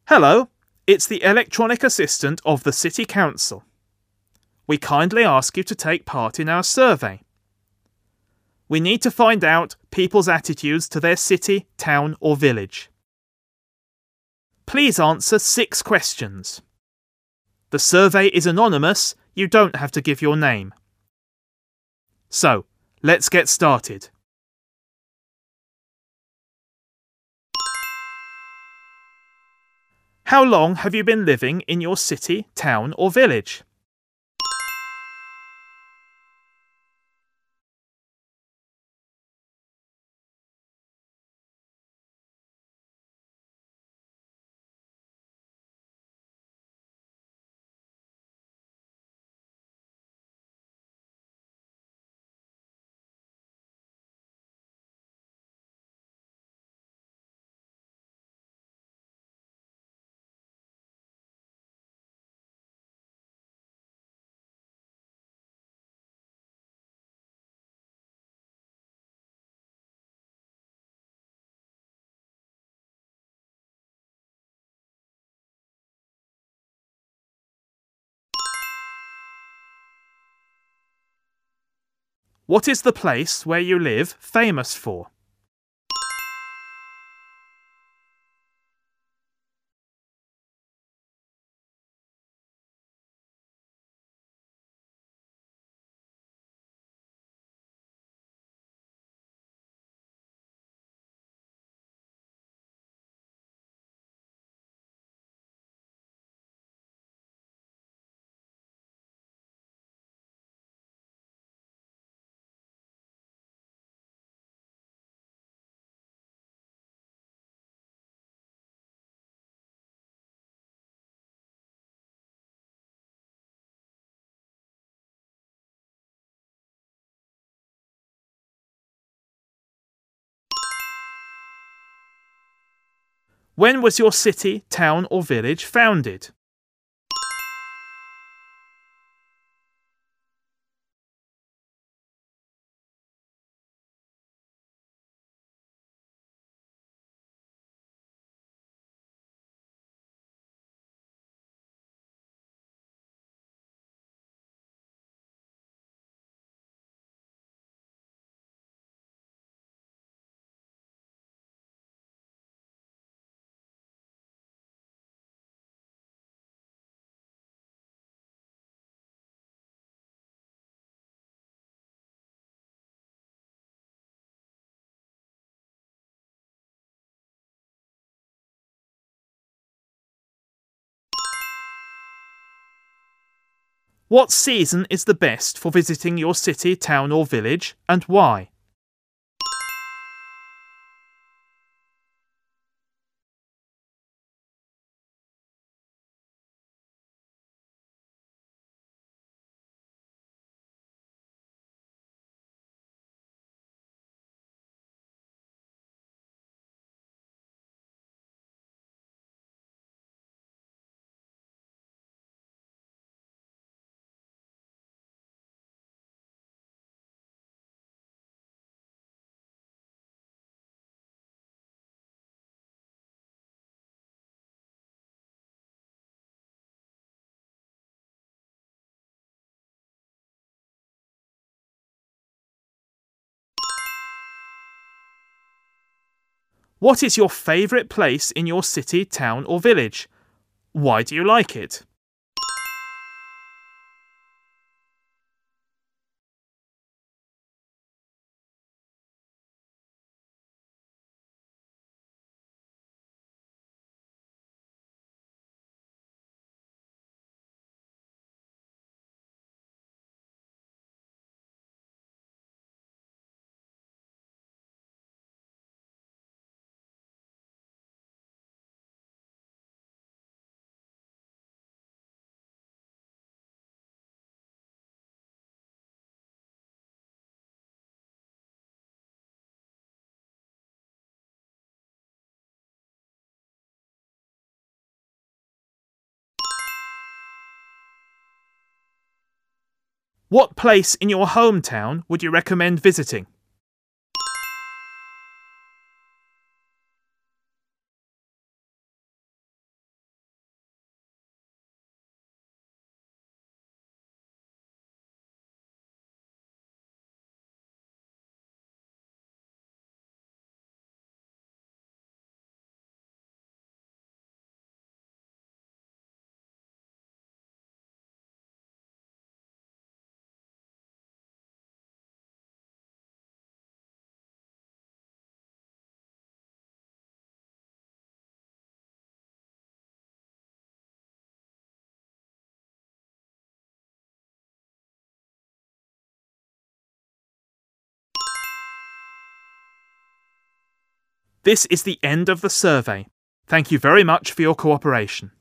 Hello, it's the electronic assistant of the City Council. We kindly ask you to take part in our survey. We need to find out people's attitudes to their city, town, or village. Please answer 6 questions. The survey is anonymous, you don't have to give your name. So, let's get started. How long have you been living in your city, town, or village? What is the place where you live famous for? When was your city, town, or village founded? What season is the best for visiting your city, town, or village, and why? What is your favourite place in your city, town, or village? Why do you like it? What place in your hometown would you recommend visiting? This is the end of the survey. Thank you very much for your cooperation.